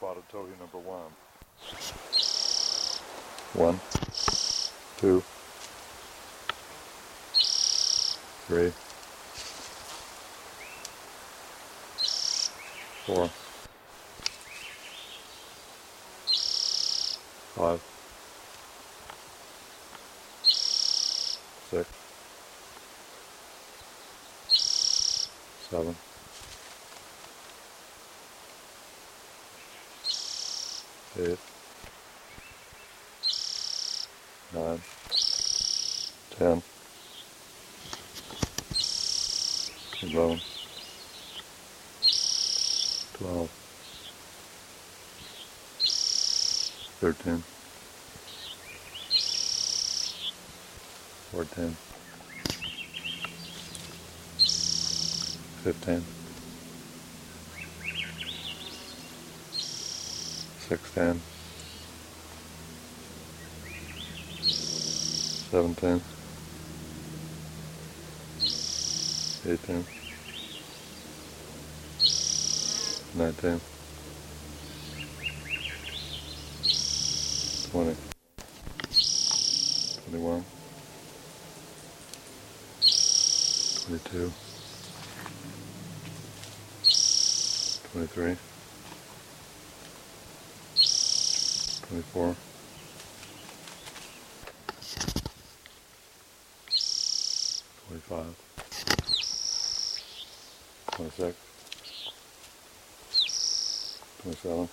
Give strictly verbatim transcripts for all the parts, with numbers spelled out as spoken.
auditorium number one. One, two, three, four, five, six, seven, eight, nine, ten, eleven, twelve, thirteen, fourteen, fifteen, sixteen, seventeen, eighteen, nineteen, twenty, twenty-one, twenty-two, twenty-three, twenty-four, twenty-five, twenty-six, twenty-seven,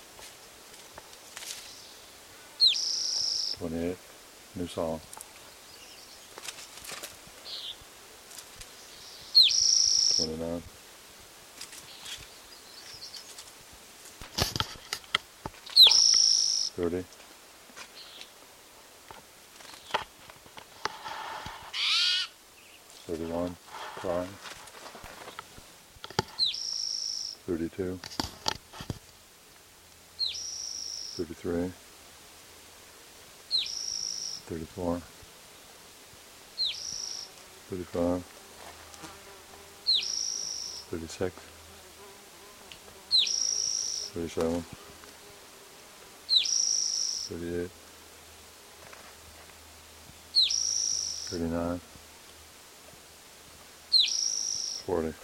twenty-eight, new song, twenty-nine, thirty, thirty-one, crying, thirty-two, thirty-three, thirty-four, thirty-five, thirty-six, thirty-seven, thirty-eight, thirty-nine, forty.